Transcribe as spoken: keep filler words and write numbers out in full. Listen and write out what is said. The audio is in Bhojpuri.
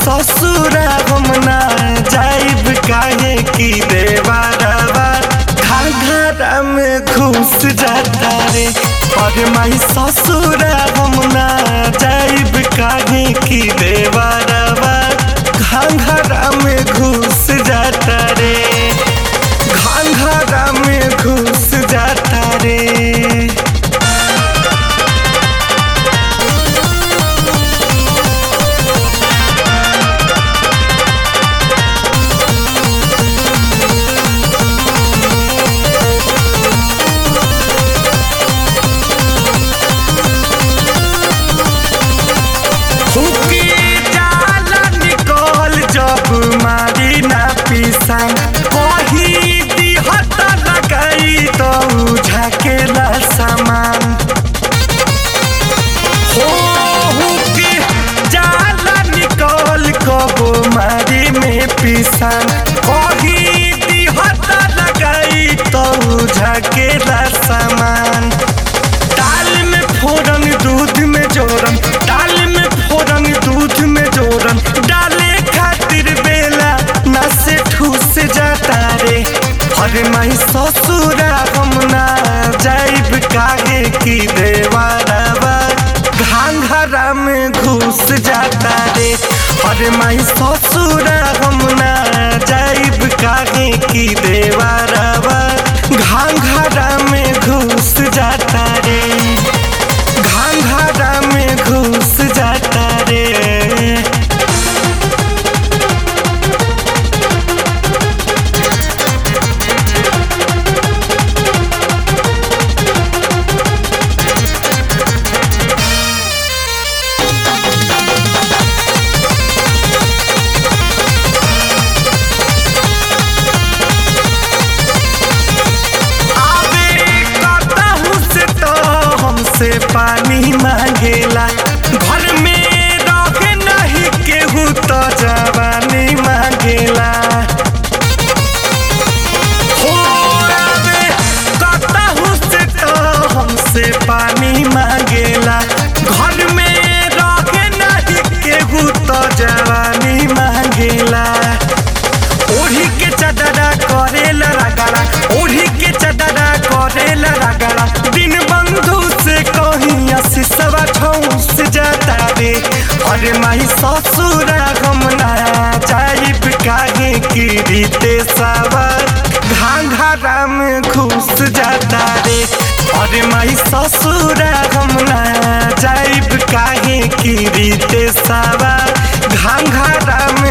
ससुरा हम ना जाइब काहे की देवरवा घाघरा में घुस जाता रे। और माई ससुरा हम ना जाइब काहे की देवरवा घाघरा में घुस जाता रे, घाघरा में घुस जाता रे। कही दिहत लगाई तो झकेला सामान हो के जाला निकल कबो मारी में पिसान। कही दिहत लगाई तो झकेला सामान। दाल में फोरन दूध में जोरन, दाल में फोरन दूध में जोरन डाले खातिर बेला न से ठूस जाता रे। अरे माई ससुरा हम ना जाइब काहे की देवरवा घाघरा में घुस जाता रे। अरे माई ससुरा हम ना जाइब काहे की देवरवा घाघरा में घुस जाता रे, घाघरा में घुस जाता रे। से पानी मांगेला घर में रहे नहीं केहू तो जवानी मांगेला हो रे कतहु से तो हमसे पानी मांगेला घर में रहे नहीं केहू तो जवानी मांगेला। ओढ़ी के चदरा करेला रगड़ा, ओढ़ी के चदरा करेला रगड़ा दिन बंधु से कहीं असीसवा ठौस जाता रे। अरे माई ससुरा हम ना जाइब काहे की रीते सावा घाघरा में घुस जाता रे। अरे माई ससुरा हम ना जाइब काहे की रीते सावा घाघरा